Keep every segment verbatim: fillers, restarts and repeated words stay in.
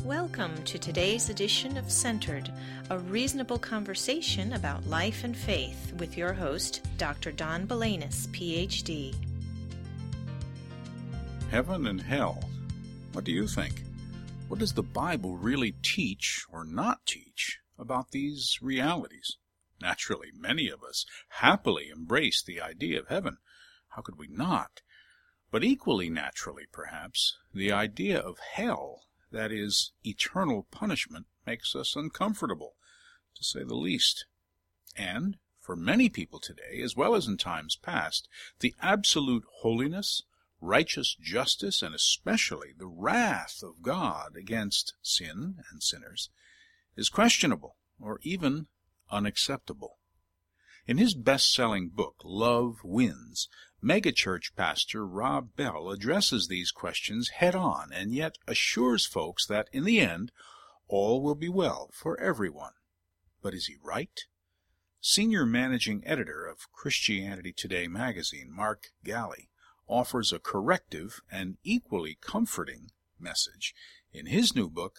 Welcome to today's edition of Centered, a reasonable conversation about life and faith with your host, Doctor Don Balanis, P H D. Heaven and hell. What do you think? What does the Bible really teach or not teach about these realities? Naturally, many of us happily embrace the idea of heaven. How could we not? But equally naturally, perhaps, the idea of hell, that is, eternal punishment, makes us uncomfortable, to say the least. And, for many people today, as well as in times past, the absolute holiness, righteous justice, and especially the wrath of God against sin and sinners is questionable or even unacceptable. In his best-selling book, Love Wins, megachurch pastor Rob Bell addresses these questions head-on and yet assures folks that, in the end, all will be well for everyone. But is he right? Senior managing editor of Christianity Today magazine, Mark Galli, offers a corrective and equally comforting message in his new book,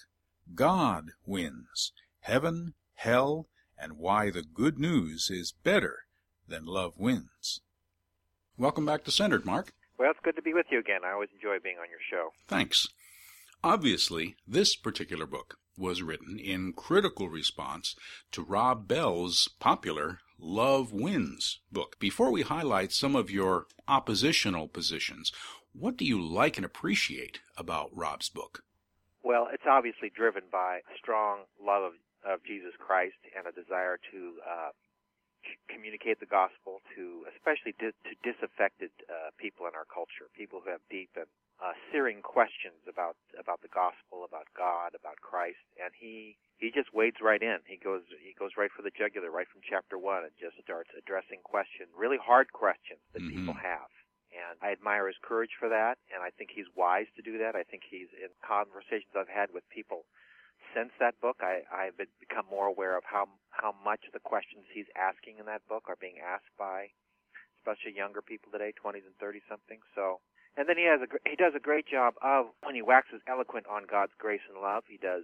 God Wins, Heaven, Hell, and Why the Good News is Better Than Love Wins. Welcome back to Centered, Mark. Well, it's good to be with you again. I always enjoy being on your show. Thanks. Obviously, this particular book was written in critical response to Rob Bell's popular Love Wins book. Before we highlight some of your oppositional positions, what do you like and appreciate about Rob's book? Well, it's obviously driven by a strong love of, of Jesus Christ and a desire to uh, communicate the gospel to especially di- to disaffected uh, people in our culture, people who have deep and uh, searing questions about about the gospel, about God, about Christ, and he he just wades right in. He goes he goes right for the jugular, right from chapter one, and just starts addressing questions, really hard questions that mm-hmm. people have. And I admire his courage for that, and I think he's wise to do that. I think he's, in conversations I've had with people since that book, I, I've become more aware of how how much the questions he's asking in that book are being asked by, especially younger people today, twenties and thirty-something. So, and then he has a he does a great job of, when he waxes eloquent on God's grace and love, he does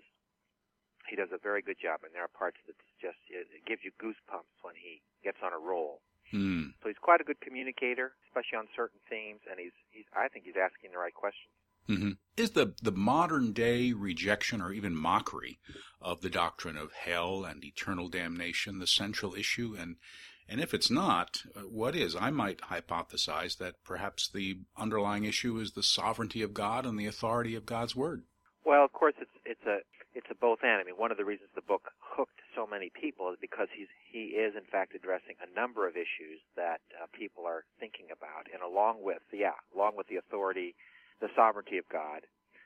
he does a very good job. And there are parts that just it, it gives you goosebumps when he gets on a roll. Mm. So he's quite a good communicator, especially on certain themes, and he's he's I think he's asking the right questions. Mm-hmm. Is the, the modern-day rejection or even mockery of the doctrine of hell and eternal damnation the central issue? And and if it's not, what is? I might hypothesize that perhaps the underlying issue is the sovereignty of God and the authority of God's Word. Well, of course, it's it's a it's a both and. I mean, one of the reasons the book hooked so many people is because he's he is in fact addressing a number of issues that uh, people are thinking about, and along with yeah, along with the authority, the sovereignty of God,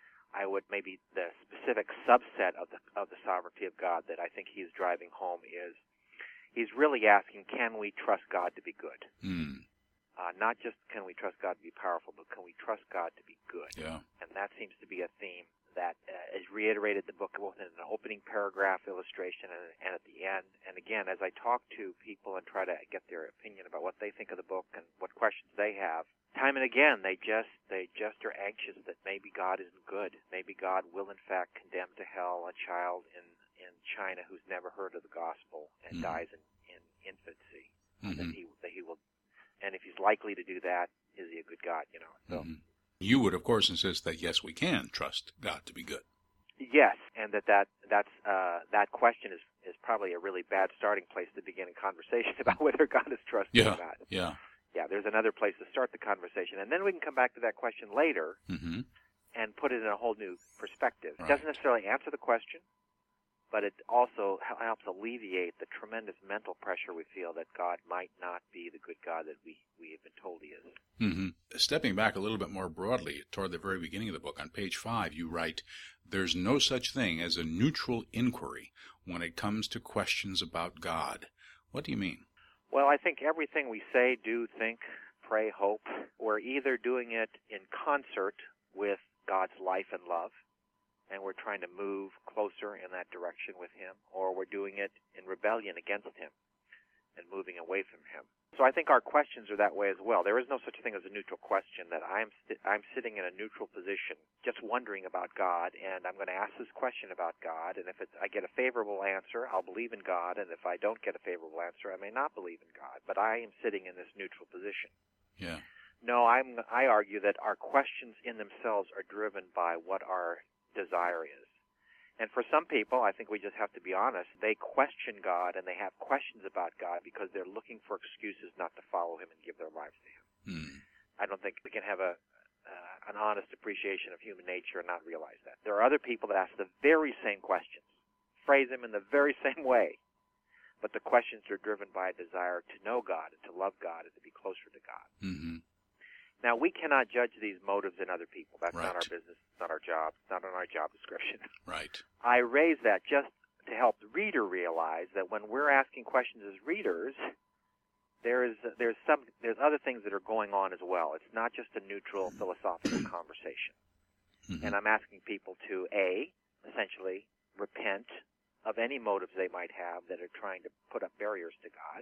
I would maybe the specific subset of the of the sovereignty of God that I think he's driving home is he's really asking, can we trust God to be good? Mm. Uh, not just can we trust God to be powerful, but can we trust God to be good? Yeah. And that seems to be a theme that uh, is reiterated in the book both in an opening paragraph illustration and, and at the end. And again, as I talk to people and try to get their opinion about what they think of the book and what questions they have, time and again, they just they just are anxious that maybe God isn't good. Maybe God will, in fact, condemn to hell a child in, in China who's never heard of the gospel and mm-hmm. dies in, in infancy. Mm-hmm. That he that he will, and if he's likely to do that, is he a good God? You know. So mm-hmm. You would, of course, insist that yes, we can trust God to be good. Yes, and that that that's uh, that question is is probably a really bad starting place to begin a conversation about whether God is trusted yeah. or not. Yeah. Yeah, there's another place to start the conversation, and then we can come back to that question later mm-hmm. and put it in a whole new perspective. Right. It doesn't necessarily answer the question, but it also helps alleviate the tremendous mental pressure we feel that God might not be the good God that we, we have been told he is. Mm-hmm. Stepping back a little bit more broadly, toward the very beginning of the book, on page five, you write, "There's no such thing as a neutral inquiry when it comes to questions about God." What do you mean? Well, I think everything we say, do, think, pray, hope, we're either doing it in concert with God's life and love, and we're trying to move closer in that direction with him, or we're doing it in rebellion against him. and moving away from him. So I think our questions are that way as well. There is no such thing as a neutral question, that I'm st- I'm sitting in a neutral position just wondering about God, and I'm going to ask this question about God, and if it's, I get a favorable answer, I'll believe in God, and if I don't get a favorable answer, I may not believe in God. But I am sitting in this neutral position. Yeah. No, I'm, I argue that our questions in themselves are driven by what our desire is. And for some people, I think we just have to be honest, they question God and they have questions about God because they're looking for excuses not to follow him and give their lives to him. Hmm. I don't think we can have a uh, an honest appreciation of human nature and not realize that. There are other people that ask the very same questions, phrase them in the very same way, but the questions are driven by a desire to know God and to love God and to be closer to God. Mm-hmm. Now, we cannot judge these motives in other people. That's Right. not our business. It's not our job. It's not on our job description. Right. I raise that just to help the reader realize that when we're asking questions as readers, there is there's some there's other things that are going on as well. It's not just a neutral philosophical conversation. Mm-hmm. And I'm asking people to a essentially repent of any motives they might have that are trying to put up barriers to God,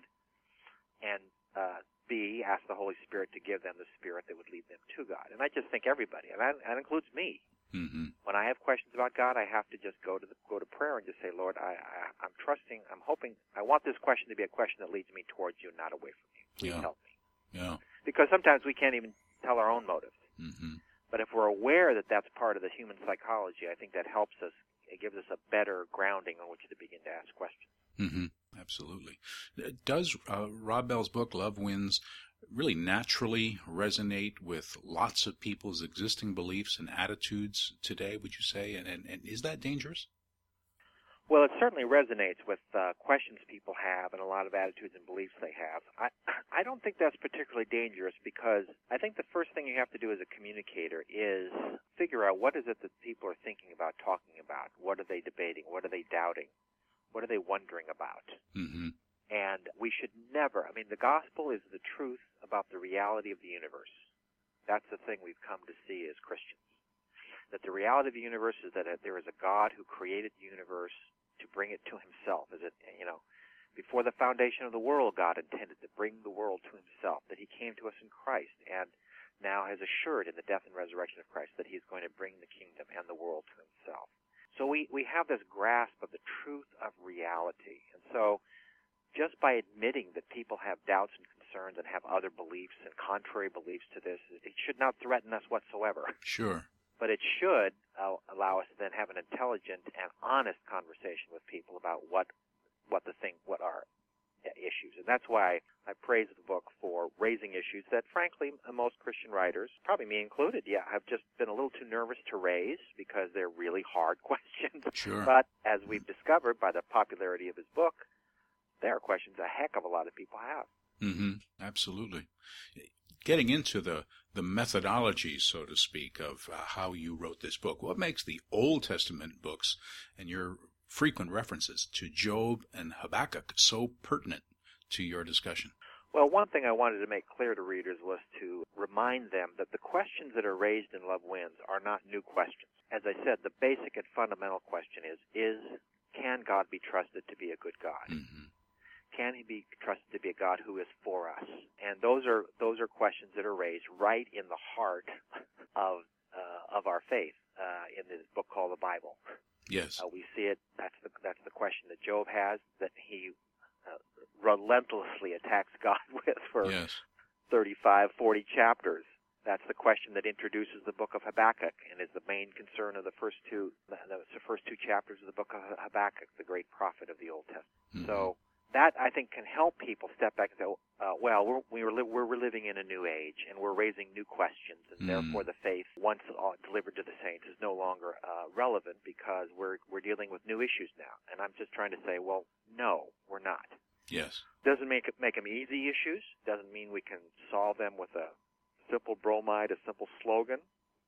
and uh, B, ask the Holy Spirit to give them the Spirit that would lead them to God. And I just think everybody, and that, that includes me. Mm-hmm. When I have questions about God, I have to just go to the, go to prayer and just say, Lord, I, I, I'm trusting, I'm hoping, I want this question to be a question that leads me towards you, not away from you. Please Yeah. help me. Yeah. Because sometimes we can't even tell our own motives. Mm-hmm. But if we're aware that that's part of the human psychology, I think that helps us. It gives us a better grounding on which to begin to ask questions. Mm-hmm. Absolutely. Does uh, Rob Bell's book, Love Wins, really naturally resonate with lots of people's existing beliefs and attitudes today, would you say? And, and, and is that dangerous? Well, it certainly resonates with uh, questions people have and a lot of attitudes and beliefs they have. I, I don't think that's particularly dangerous because I think the first thing you have to do as a communicator is figure out what is it that people are thinking about, talking about. What are they debating? What are they doubting? What are they wondering about? Mm-hmm. And we should never, I mean, the gospel is the truth about the reality of the universe. That's the thing we've come to see as Christians. That the reality of the universe is that there is a God who created the universe to bring it to himself. Is it, you know, before the foundation of the world, God intended to bring the world to himself, that he came to us in Christ and now has assured in the death and resurrection of Christ that he's going to bring the kingdom and the world to himself. So we, we have this grasp of the truth of reality. And so just by admitting that people have doubts and concerns and have other beliefs and contrary beliefs to this, it should not threaten us whatsoever. Sure. But it should uh, allow us to then have an intelligent and honest conversation with people about what what the thing, what are issues. And that's why I praise the book for raising issues that, frankly, most Christian writers, probably me included, yeah, have just been a little too nervous to raise because they're really hard questions. Sure. But as we've discovered by the popularity of his book, there are questions a heck of a lot of people have. Mm-hmm. Absolutely. Getting into the, the methodology, so to speak, of uh, how you wrote this book, what makes the Old Testament books and your frequent references to Job and Habakkuk so pertinent to your discussion? Well, one thing I wanted to make clear to readers was to remind them that the questions that are raised in Love Wins are not new questions. As I said, the basic and fundamental question is, is can God be trusted to be a good God? Mm-hmm. Can he be trusted to be a God who is for us? And those are those are questions that are raised right in the heart of uh, of our faith uh, in this book called the Bible. Yes. Uh, we see it. That's the that's the question that Job has, that he uh, relentlessly attacks God with for yes. thirty-five, forty chapters. That's the question that introduces the book of Habakkuk and is the main concern of the first two the, the first two chapters of the book of Habakkuk, the great prophet of the Old Testament. Mm-hmm. So that, I think, can help people step back and say, uh, well, we're, we're, li- we're living in a new age, and we're raising new questions, and mm. therefore the faith, once uh, delivered to the saints, is no longer uh, relevant because we're we're dealing with new issues now. And I'm just trying to say, well, no, we're not. Yes. Doesn't make it, make them easy issues. Doesn't mean we can solve them with a simple bromide, a simple slogan.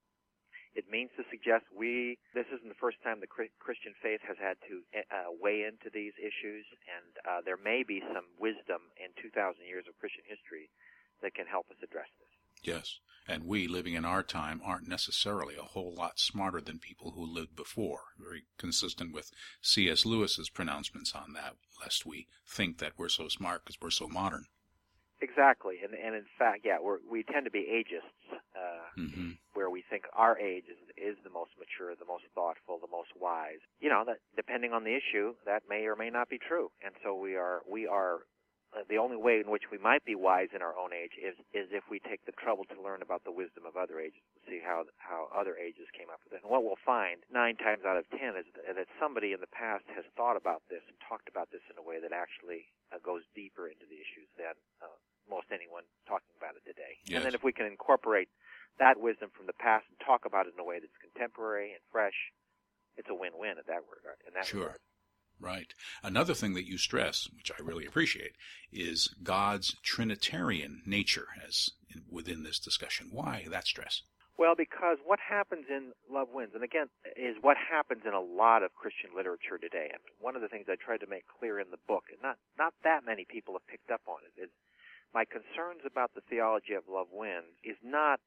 It means to suggest we, this isn't the first time the Christian faith has had to uh, weigh into these issues, and uh, there may be some wisdom in two thousand years of Christian history that can help us address this. Yes. And we, living in our time, aren't necessarily a whole lot smarter than people who lived before. Very consistent with C S Lewis's pronouncements on that, lest we think that we're so smart because we're so modern. Exactly, and and in fact, yeah, we're, we tend to be ageists, uh, mm-hmm. where we think our age is, is the most mature, the most thoughtful, the most wise. You know, that depending on the issue, that may or may not be true, and so we are we are uh, the only way in which we might be wise in our own age is is if we take the trouble to learn about the wisdom of other ages, and see how how other ages came up with it. And what we'll find nine times out of ten is that somebody in the past has thought about this and talked about this in a way that actually uh, goes deeper into the issues than uh, most anyone talking about it today. Yes. And then if we can incorporate that wisdom from the past and talk about it in a way that's contemporary and fresh, it's a win-win in that regard. In that sure. regard. Right. Another thing that you stress, which I really appreciate, is God's Trinitarian nature as in, within this discussion. Why that stress? Well, because what happens in Love Wins, and again, is what happens in a lot of Christian literature today. And one of the things I tried to make clear in the book, and not, not that many people have picked up on it, is my concerns about the theology of Love Wins is not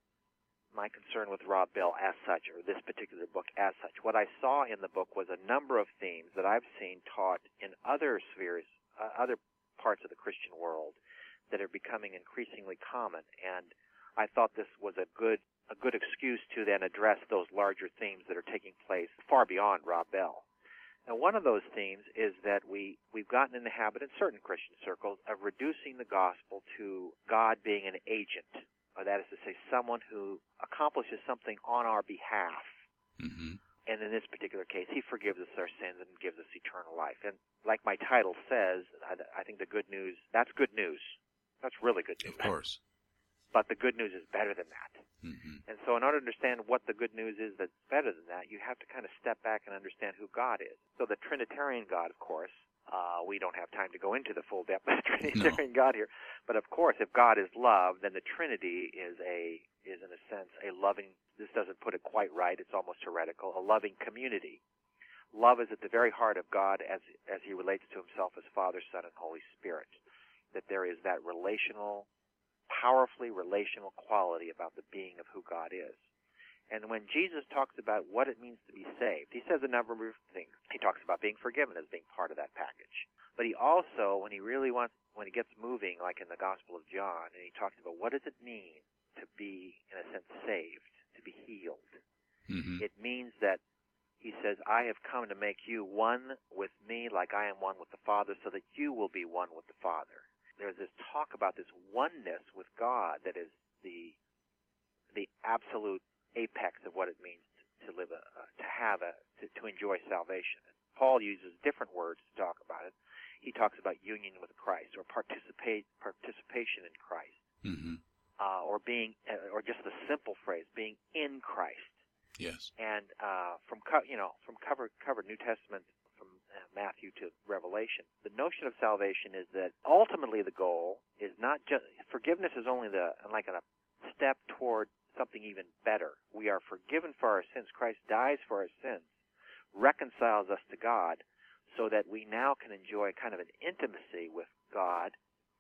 my concern with Rob Bell as such, or this particular book as such. What I saw in the book was a number of themes that I've seen taught in other spheres, uh, other parts of the Christian world that are becoming increasingly common. And I thought this was a good a good excuse to then address those larger themes that are taking place far beyond Rob Bell. And one of those themes is that we, we've gotten in the habit in certain Christian circles of reducing the gospel to God being an agent, or that is to say, someone who accomplishes something on our behalf. Mm-hmm. And in this particular case, he forgives us our sins and gives us eternal life. And like my title says, I, I think the good news, that's good news. That's really good news. Of course. But the good news is better than that. Mm-hmm. And so in order to understand what the good news is that's better than that, you have to kind of step back and understand who God is. So the Trinitarian God, of course, uh, we don't have time to go into the full depth of the Trinitarian no. God here, but of course, if God is love, then the Trinity is a is in a sense a loving, this doesn't put it quite right, it's almost heretical, a loving community. Love is at the very heart of God as as he relates to himself as Father, Son, and Holy Spirit, that there is that relational, powerfully relational quality about the being of who God is. And when Jesus talks about what it means to be saved, he says a number of things. He talks about being forgiven as being part of that package. But he also, when he really wants, when he gets moving, like in the Gospel of John, and he talks about what does it mean to be, in a sense, saved, to be healed. Mm-hmm. It means that he says, I have come to make you one with me like I am one with the Father, so that you will be one with the Father. There's this talk about this oneness with God that is the the absolute apex of what it means to, to live a, uh, to have a, to, to enjoy salvation. Paul uses different words to talk about it. He talks about union with Christ, or participate participation in Christ, mm-hmm. uh, or being, uh, or just the simple phrase, being in Christ. Yes. And uh, from co- you know from cover cover New Testament, from uh, Matthew to Revelation, the notion of salvation is that ultimately the goal is not just forgiveness is only the like a step toward something even better. We are forgiven for our sins. Christ dies for our sins, reconciles us to God, so that we now can enjoy kind of an intimacy with God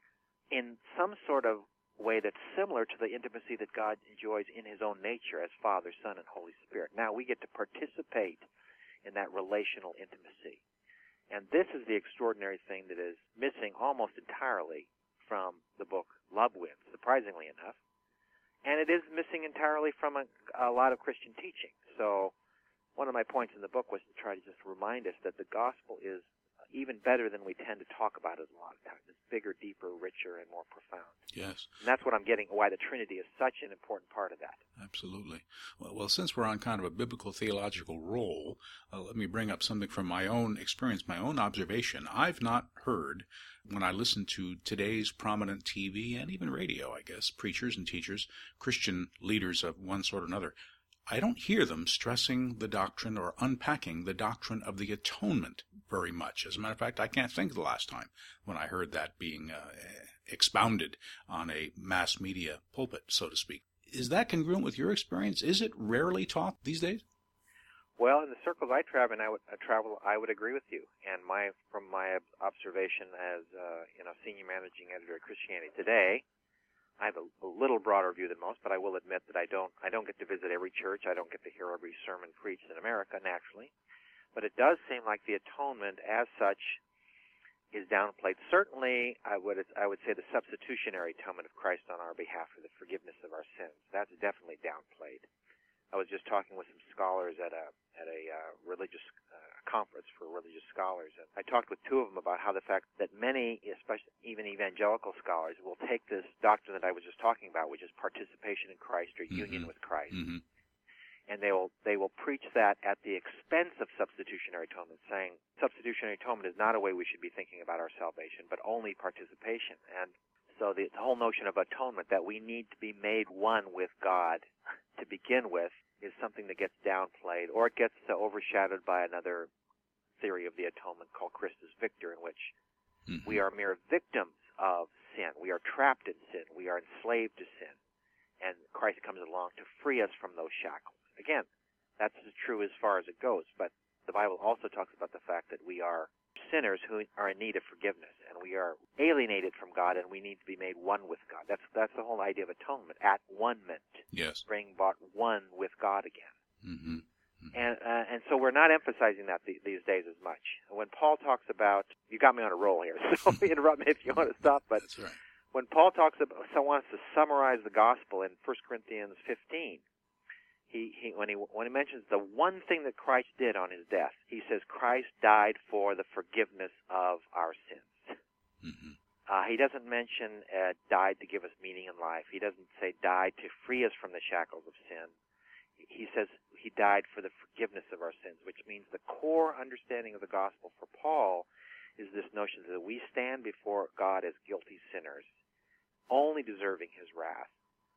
in some sort of way that's similar to the intimacy that God enjoys in his own nature as Father, Son, and Holy Spirit. Now we get to participate in that relational intimacy. And this is the extraordinary thing that is missing almost entirely from the book Love Wins, surprisingly enough. And it is missing entirely from a, a lot of Christian teaching. So one of my points in the book was to try to just remind us that the gospel is even better than we tend to talk about it a lot of times. It's bigger, deeper, richer, and more profound. Yes. And that's what I'm getting, why the Trinity is such an important part of that. Absolutely. Well, well since we're on kind of a biblical theological roll, uh, let me bring up something from my own experience, my own observation. I've not heard, when I listen to today's prominent T V and even radio, I guess, preachers and teachers, Christian leaders of one sort or another, I don't hear them stressing the doctrine or unpacking the doctrine of the atonement very much. As a matter of fact, I can't think of the last time when I heard that being uh, expounded on a mass media pulpit, so to speak. Is that congruent with your experience? Is it rarely taught these days? Well, in the circles I travel, I would uh, travel, I would agree with you. And my, from my observation as uh, you know, senior managing editor at Christianity Today, I have a, a little broader view than most, but I will admit that I don't I don't get to visit every church. I don't get to hear every sermon preached in America, naturally. But it does seem like the atonement as such is downplayed. Certainly, I would I would say the substitutionary atonement of Christ on our behalf for the forgiveness of our sins. That's definitely downplayed. I was just talking with some scholars at a at a uh, religious uh, conference for religious scholars, and I talked with two of them about how the fact that many, especially even evangelical scholars, will take this doctrine that I was just talking about, which is participation in Christ or mm-hmm. union with Christ, mm-hmm. and they will they will preach that at the expense of substitutionary atonement, saying substitutionary atonement is not a way we should be thinking about our salvation, but only participation. And so the, the whole notion of atonement, that we need to be made one with God to begin with, is something that gets downplayed, or it gets uh, overshadowed by another theory of the atonement called Christus Victor, in which mm-hmm. we are mere victims of sin. We are trapped in sin. We are enslaved to sin. And Christ comes along to free us from those shackles. Again, that's true as far as it goes, but the Bible also talks about the fact that we are sinners who are in need of forgiveness, and we are alienated from God, and we need to be made one with God. That's that's the whole idea of atonement, at one-ment. Yes. Being brought one with God again. Mm-hmm. Mm-hmm. And uh, and so we're not emphasizing that th- these days as much. When Paul talks about, you got me on a roll here, so interrupt me if you want to stop, but that's right. When Paul talks about, so wants to summarize the gospel in First Corinthians fifteen, He, he when he when he mentions the one thing that Christ did on his death, he says Christ died for the forgiveness of our sins. Mm-hmm. Uh, he doesn't mention uh, died to give us meaning in life. He doesn't say died to free us from the shackles of sin. He says he died for the forgiveness of our sins, which means the core understanding of the gospel for Paul is this notion that we stand before God as guilty sinners, only deserving his wrath.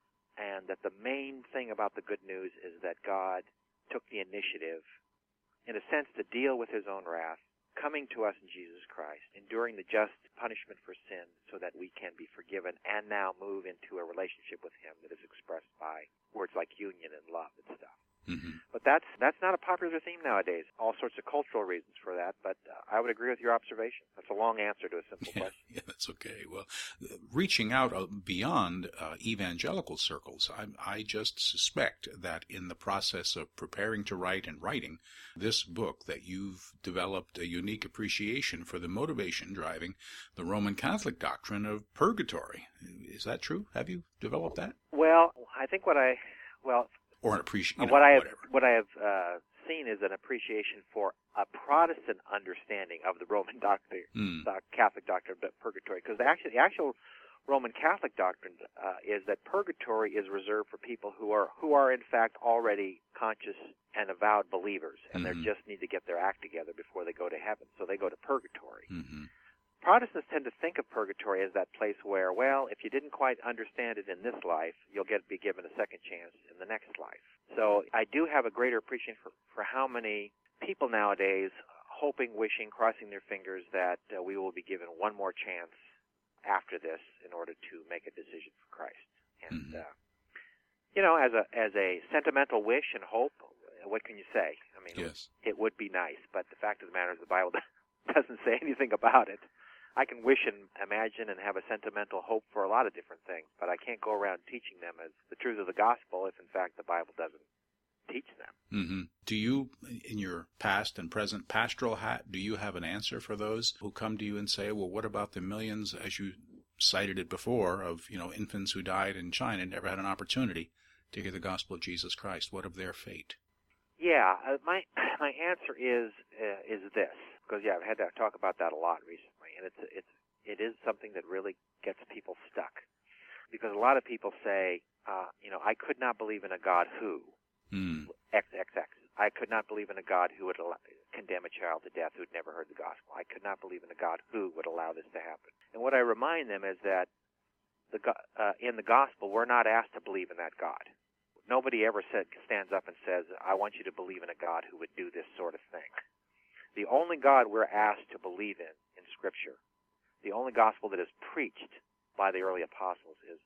And that the main thing about the good news is that God took the initiative, in a sense, to deal with his own wrath, coming to us in Jesus Christ, enduring the just punishment for sin so that we can be forgiven and now move into a relationship with him that is expressed by words like union and love and stuff. Mm-hmm. But that's that's not a popular theme nowadays. All sorts of cultural reasons for that, but uh, I would agree with your observation. That's a long answer to a simple yeah, question. Yeah, that's okay. Well, uh, reaching out uh, beyond uh, evangelical circles, I, I just suspect that in the process of preparing to write and writing this book, that you've developed a unique appreciation for the motivation driving the Roman Catholic doctrine of purgatory. Is that true? Have you developed that? Well, I think what I, well... Or an appreciation, you know, what I have, whatever. What I have uh, seen is an appreciation for a Protestant understanding of the Roman doctrine, mm. the Catholic doctrine of purgatory. Because the actual, the actual Roman Catholic doctrine uh, is that purgatory is reserved for people who are who are in fact already conscious and avowed believers, and mm-hmm. they just need to get their act together before they go to heaven. So they go to purgatory. Mm-hmm. Protestants tend to think of purgatory as that place where, well, if you didn't quite understand it in this life, you'll get be given a second chance in the next life. So I do have a greater appreciation for, for how many people nowadays, hoping, wishing, crossing their fingers that uh, we will be given one more chance after this in order to make a decision for Christ. And, mm-hmm. uh, you know, as a as a sentimental wish and hope, what can you say? I mean, yes. It would be nice, but the fact of the matter is the Bible doesn't say anything about it. I can wish and imagine and have a sentimental hope for a lot of different things, but I can't go around teaching them as the truth of the gospel if, in fact, the Bible doesn't teach them. Mm-hmm. Do you, in your past and present pastoral hat, do you have an answer for those who come to you and say, well, what about the millions, as you cited it before, of, you know, infants who died in China and never had an opportunity to hear the gospel of Jesus Christ? What of their fate? Yeah, uh, my my answer is uh, is this, because, yeah, I've had to talk about that a lot recently, and it's it's it is something that really gets people stuck, because a lot of people say, uh, you know, I could not believe in a God who, mm. X X X. I could not believe in a God who would allow, condemn a child to death who'd never heard the gospel. I could not believe in a God who would allow this to happen. And what I remind them is that the uh, in the gospel, we're not asked to believe in that God. Nobody ever said, stands up and says, I want you to believe in a God who would do this sort of thing. The only God we're asked to believe in, in Scripture, the only gospel that is preached by the early apostles is,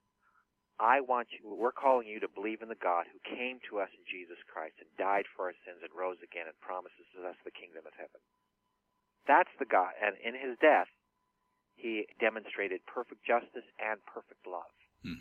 I want you, we're calling you to believe in the God who came to us in Jesus Christ and died for our sins and rose again and promises us the kingdom of heaven. That's the God. And in his death, he demonstrated perfect justice and perfect love. Mm-hmm.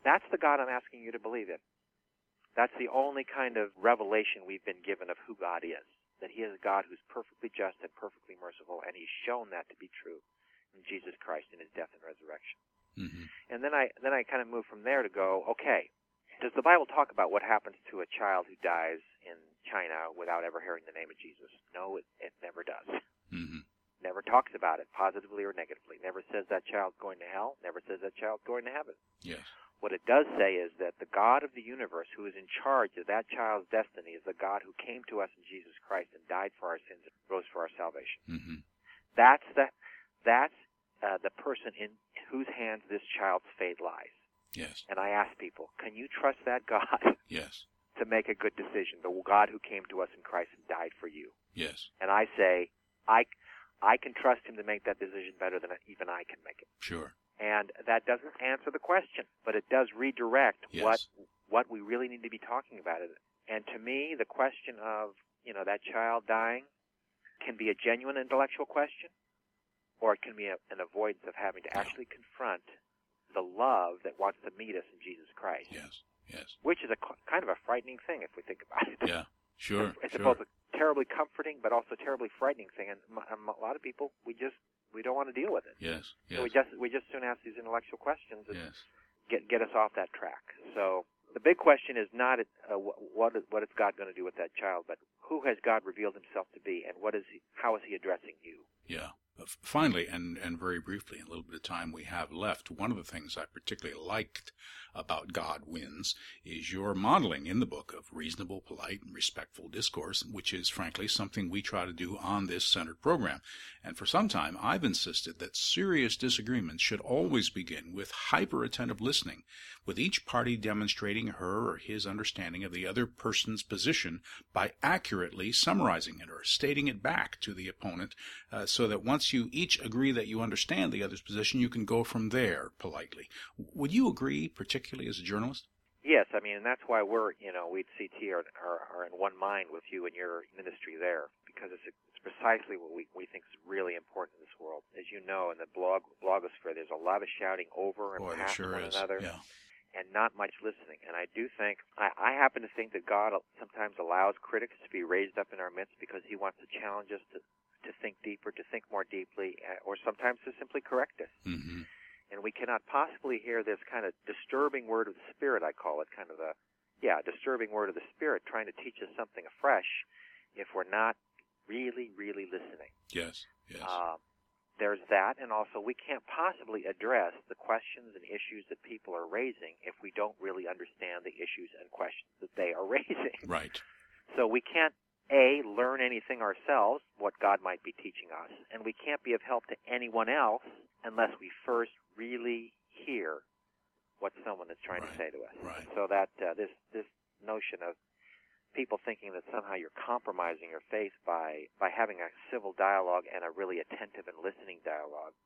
That's the God I'm asking you to believe in. That's the only kind of revelation we've been given of who God is, that he is a God who's perfectly just and perfectly merciful, and he's shown that to be true in Jesus Christ in his death and resurrection. Mm-hmm. And then I then I kind of move from there to go, okay, does the Bible talk about what happens to a child who dies in China without ever hearing the name of Jesus? No, it, it never does. Mm-hmm. Never talks about it positively or negatively. Never says that child's going to hell. Never says that child's going to heaven. Yes. What it does say is that the God of the universe who is in charge of that child's destiny is the God who came to us in Jesus Christ and died for our sins and rose for our salvation. Mm-hmm. That's the, that's uh, the person in whose hands this child's fate lies. Yes. And I ask people, can you trust that God Yes. to make a good decision, the God who came to us in Christ and died for you? Yes. And I say, I, I can trust him to make that decision better than even I can make it. Sure. And that doesn't answer the question, but it does redirect Yes. what what we really need to be talking about. And to me, the question of, you know, that child dying can be a genuine intellectual question, or it can be a, an avoidance of having to Yeah. actually confront the love that wants to meet us in Jesus Christ. Yes. Yes. Which is a kind of a frightening thing if we think about it. Yeah. Sure. It's sure. both a terribly comforting but also a terribly frightening thing, and a lot of people, we just we don't want to deal with it. Yes. Yes. So we just we just soon ask these intellectual questions and Yes. get get us off that track. So the big question is not uh, what is, what is God going to do with that child, but who has God revealed himself to be, and what is he, how is he addressing you? Yeah. Uh, finally, and, and very briefly, in a little bit of time we have left, one of the things I particularly liked about God Wins is your modeling in the book of reasonable, polite, and respectful discourse, which is, frankly, something we try to do on this centered program. And for some time, I've insisted that serious disagreements should always begin with hyper-attentive listening, with each party demonstrating her or his understanding of the other person's position by accurately summarizing it or stating it back to the opponent, uh, so that once you each agree that you understand the other's position, you can go from there politely. Would you agree, particularly as a journalist? Yes, I mean, and that's why we're, you know, we at C T are, are, are in one mind with you and your ministry there, because it's, it's precisely what we, we think is really important in this world. As you know, in the blog blogosphere, there's a lot of shouting over and Boy, there past sure one is. another, Yeah. and not much listening. And I do think, I, I happen to think that God sometimes allows critics to be raised up in our midst because he wants to challenge us to, to think deeper, to think more deeply, or sometimes to simply correct us. Mm-hmm. And we cannot possibly hear this kind of disturbing word of the Spirit, I call it, kind of a, yeah, disturbing word of the Spirit trying to teach us something afresh if we're not really, really listening. Yes, yes. Uh, there's that, and also we can't possibly address the questions and issues that people are raising if we don't really understand the issues and questions that they are raising. Right. So we can't, A, learn anything ourselves, what God might be teaching us, and we can't be of help to anyone else unless we first really hear what someone is trying Right. to say to us. Right. So that uh, this this notion of people thinking that somehow you're compromising your faith by, by having a civil dialogue and a really attentive and listening dialogue,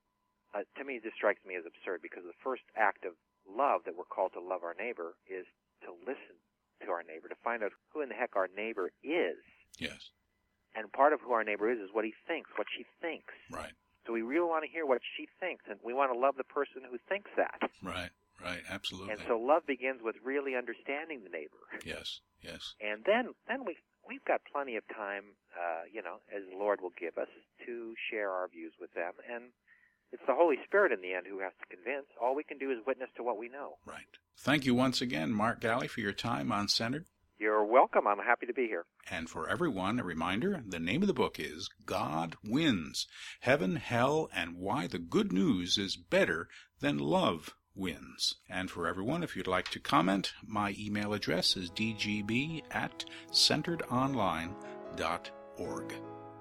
uh, to me, this strikes me as absurd, because the first act of love that we're called to love our neighbor is to listen to our neighbor, to find out who in the heck our neighbor is. Yes. And part of who our neighbor is is what he thinks, what she thinks. Right. So we really want to hear what she thinks, and we want to love the person who thinks that. Right. Right. Absolutely. And so love begins with really understanding the neighbor. Yes. Yes. And then then we we've got plenty of time, uh, you know, as the Lord will give us, to share our views with them. And it's the Holy Spirit in the end who has to convince. All we can do is witness to what we know. Right. Thank you once again, Mark Galli, for your time on Centered. You're welcome. I'm happy to be here. And for everyone, a reminder, the name of the book is God Wins, Heaven, Hell, and Why the Good News is Better Than Love Wins. And for everyone, if you'd like to comment, my email address is d g b at centered online dot org.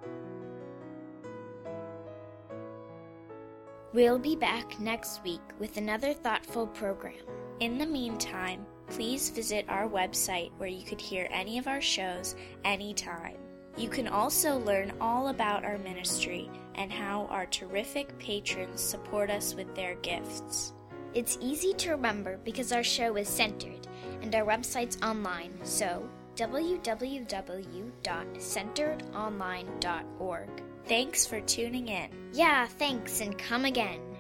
We'll be back next week with another thoughtful program. In the meantime, please visit our website where you could hear any of our shows anytime. You can also learn all about our ministry and how our terrific patrons support us with their gifts. It's easy to remember because our show is centered and our website's online, so w w w dot centered online dot org. Thanks for tuning in. Yeah, thanks, and come again.